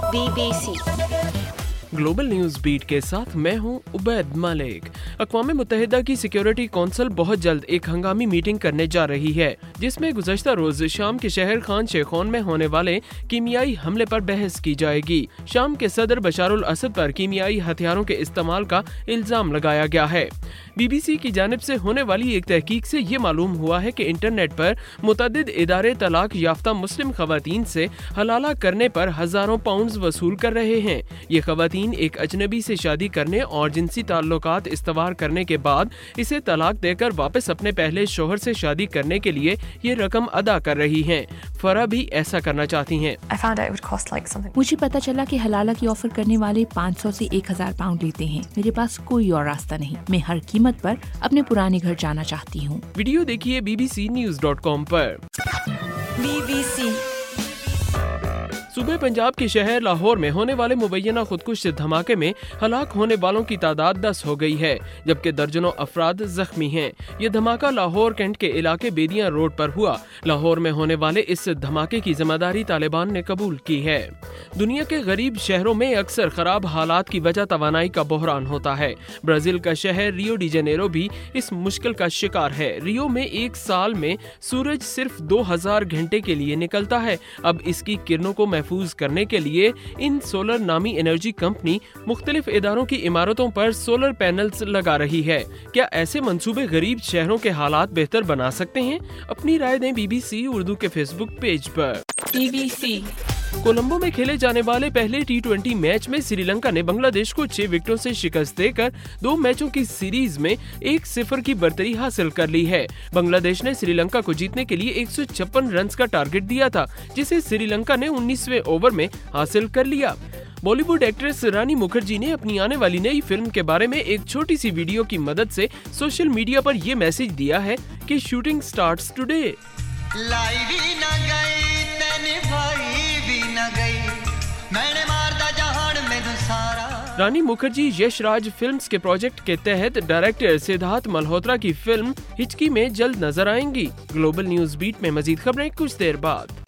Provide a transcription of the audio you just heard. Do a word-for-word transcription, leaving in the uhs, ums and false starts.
Be B C global news beat के साथ मैं हूं उबैद मलिक। अक़वाम मुत्तहिदा की सिक्योरिटी कौंसिल बहुत जल्द एक हंगामी मीटिंग करने जा रही है, जिसमें गुज़श्ता रोज शाम के शहर खान शेखौन में होने वाले कीमियाई हमले पर बहस की जाएगी। शाम के सदर बशारुल असद पर कीमियाई हथियारों के इस्तेमाल का इल्जाम लगाया गया है। बीबीसी की जानिब से होने वाली एक तहकीक से ये मालूम हुआ है कि इंटरनेट पर मुतअद्दिद इदारे तलाक याफ्ता मुस्लिम खवातीन से हलाला करने पर हजारों पाउंड वसूल कर रहे हैं। ये खवातीन एक अजनबी से शादी करने और जिनसी ताल्लुकात इस्तवार करने के बाद इसे तलाक देकर वापस अपने पहले शोहर से शादी करने के लिए ये रकम अदा कर रही हैं। फरा भी ऐसा करना चाहती हैं। मुझे पता चला कि हलाला की ऑफर करने वाले पाँच सौ से एक हज़ार पाउंड लेते हैं। मेरे पास कोई और रास्ता नहीं। मैं हर कीमत पर अपने पुराने घर जाना चाहती हूँ। वीडियो देखिए B B C news dot com पर। बी बी सी सूबे पंजाब के शहर लाहौर में होने वाले मुबैना खुदकुश धमाके में हलाक होने वालों की तादाद दस हो गई है, जबकि दर्जनों अफराद जख्मी हैं। ये धमाका लाहौर कैंट के इलाके बेदियां रोड पर हुआ। लाहौर में होने वाले इस धमाके की जिम्मेदारी तालिबान ने कबूल की है। दुनिया के गरीब शहरों में अक्सर खराब हालात की वजह तवानाई का बहरान होता है। ब्राजील का शहर रियो डी जेनेरो भी इस मुश्किल का शिकार है। रियो में एक साल में सूरज सिर्फ दो हजार घंटे के लिए निकलता है। अब इसकी किरणों को महफूज करने के लिए इन सोलर नामी एनर्जी कंपनी मुख्तलिफ इदारों की इमारतों पर सोलर पैनल्स लगा रही है। क्या ऐसे मंसूबे गरीब शहरों के हालात बेहतर बना सकते हैं? अपनी राय दें बीबीसी उर्दू के फेसबुक पेज पर। बी बी सी कोलंबो में खेले जाने वाले पहले टी ट्वेंटी मैच में श्रीलंका ने बांग्लादेश को छह विकेटों से शिकस्त देकर दो मैचों की सीरीज में एक सिफर की बर्तरी हासिल कर ली है। बांग्लादेश ने श्रीलंका को जीतने के लिए एक सौ छप्पन रन का टारगेट दिया था, जिसे श्रीलंका ने उन्नीसवें ओवर में हासिल कर लिया। बॉलीवुड एक्ट्रेस रानी मुखर्जी ने अपनी आने वाली नई फिल्म के बारे में एक छोटी सी वीडियो की मदद से सोशल मीडिया पर ये मैसेज दिया है कि shooting starts today. Rani Mukerji Yash Raj films के प्रोजेक्ट के तहत डायरेक्टर सिद्धार्थ मल्होत्रा की फिल्म हिचकी में जल्द नजर आएंगी। ग्लोबल न्यूज बीट में मजीद खबरें कुछ देर बाद।